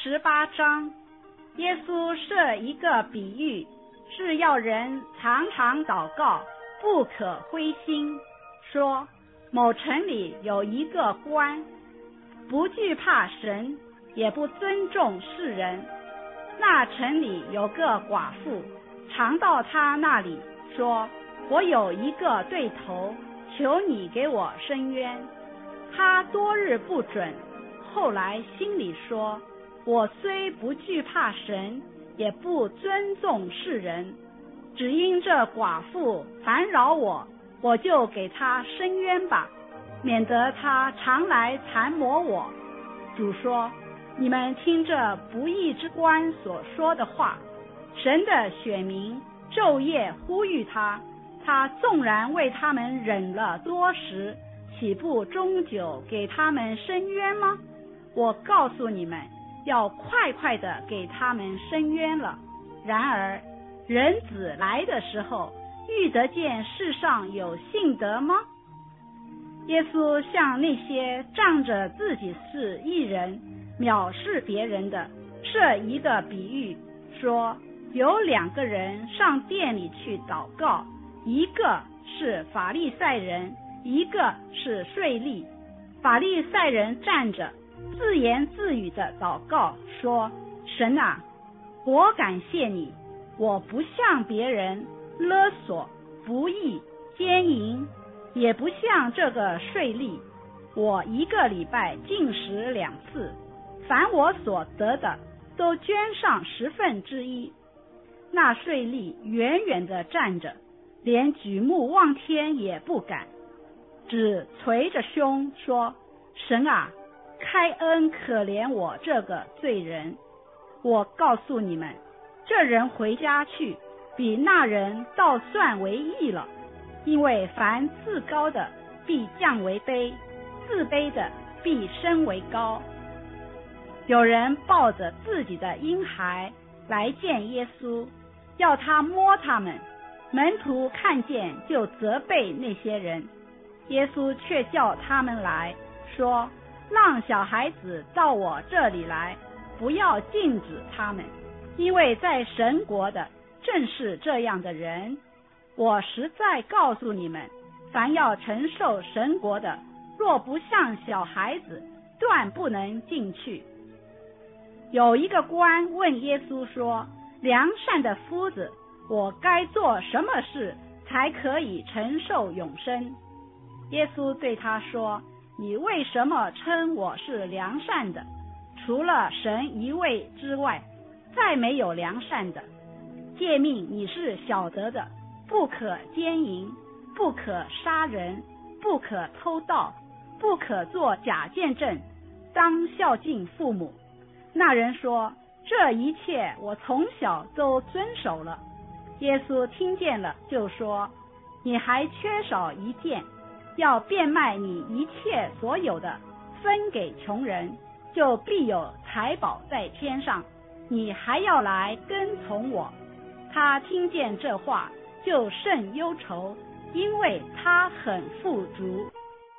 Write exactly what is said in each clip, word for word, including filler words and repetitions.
十八章，耶稣设一个比喻，是要人常常祷告，不可灰心，说某城里有一个官，不惧怕神，也不尊重世人。那城里有个寡妇，常到他那里说，我有一个对头，求你给我伸冤。他多日不准，后来心里说，我虽不惧怕神，也不尊重世人，只因这寡妇烦扰我，我就给他伸冤吧，免得他常来缠磨我。主说，你们听这不义之官所说的话，神的选民昼夜呼吁他，他纵然为他们忍了多时，岂不终久给他们伸冤吗？我告诉你们，要快快的给他们伸冤了。然而人子来的时候，遇得见世上有信德吗？耶稣向那些仗着自己是义人，藐视别人的，设一个比喻，说有两个人上殿里去祷告，一个是法利赛人，一个是税吏。法利赛人站着，自言自语的祷告说，神啊，我感谢你，我不像别人勒索、不义、奸淫，也不像这个税吏，我一个礼拜禁食两次，凡我所得的都捐上十分之一。那税吏远远地站着，连举目望天也不敢，只捶着胸说，神啊，开恩可怜我这个罪人。我告诉你们，这人回家去，比那人倒算为义了。因为凡自高的必降为卑，自卑的必升为高。有人抱着自己的婴孩来见耶稣，要他摸他们，门徒看见就责备那些人。耶稣却叫他们来说，让小孩子到我这里来，不要禁止他们，因为在神国的正是这样的人。我实在告诉你们，凡要承受神国的，若不像小孩子，断不能进去。有一个官问耶稣说，良善的夫子，我该做什么事才可以承受永生？耶稣对他说，你为什么称我是良善的？除了神一位之外，再没有良善的。诫命你是晓得的，不可奸淫，不可杀人，不可偷盗，不可作假见证，当孝敬父母。那人说，这一切我从小都遵守了。耶稣听见了，就说，你还缺少一件，要变卖你一切所有的，分给穷人，就必有财宝在天上。你还要来跟从我。他听见这话，就甚忧愁，因为他很富足。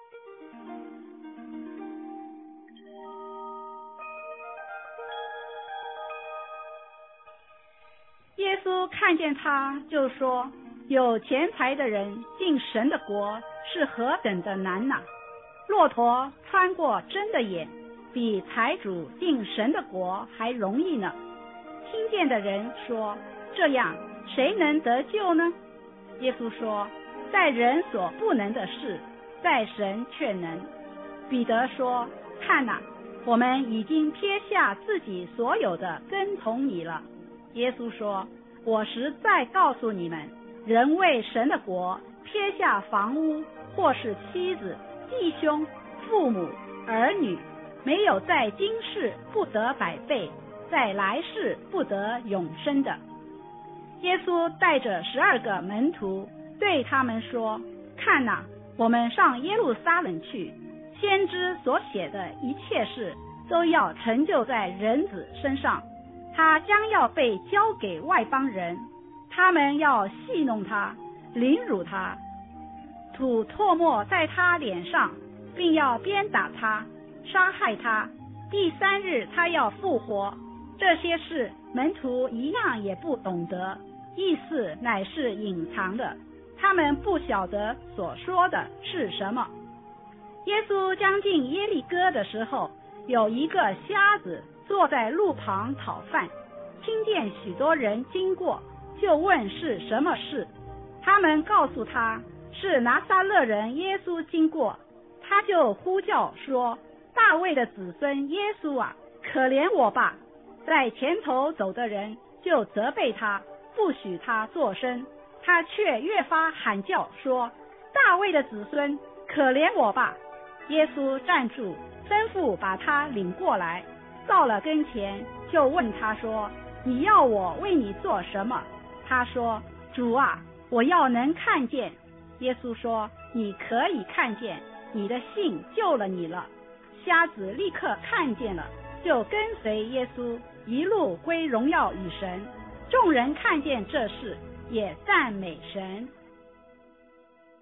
耶稣看见他，就说，有钱财的人进神的国是何等的难哪！骆驼穿过针的眼，比财主进神的国还容易呢。听见的人说，这样谁能得救呢？耶稣说，在人所不能的事，在神却能。彼得说，看哪，我们已经撇下自己所有的跟从你了。耶稣说，我实在告诉你们，人为神的国撇下房屋，或是妻子、弟兄、父母、儿女，没有在今世不得百倍，在来世不得永生的。耶稣带着十二个门徒，对他们说，看哪，我们上耶路撒冷去，先知所写的一切事都要成就在人子身上。他将要被交给外邦人，他们要戏弄他，凌辱他，吐唾沫在他脸上，并要鞭打他，杀害他。 第三日他要复活。这些事门徒一样也不懂得，意思乃是隐藏的，他们不晓得所说的是什么。耶稣将近耶利哥的时候，有一个瞎子坐在路旁讨饭，听见许多人经过，就问是什么事。他们告诉他是拿撒勒人耶稣经过，他就呼叫说，大卫的子孙耶稣啊，可怜我吧。在前头走的人就责备他，不许他作声，他却越发喊叫说，大卫的子孙，可怜我吧。耶稣站住，吩咐把他领过来，到了跟前，就问他说，你要我为你做什么？他说，主啊，我要能看见。耶稣说，你可以看见，你的信救了你了。瞎子立刻看见了，就跟随耶稣，一路归荣耀与神。众人看见这事，也赞美神。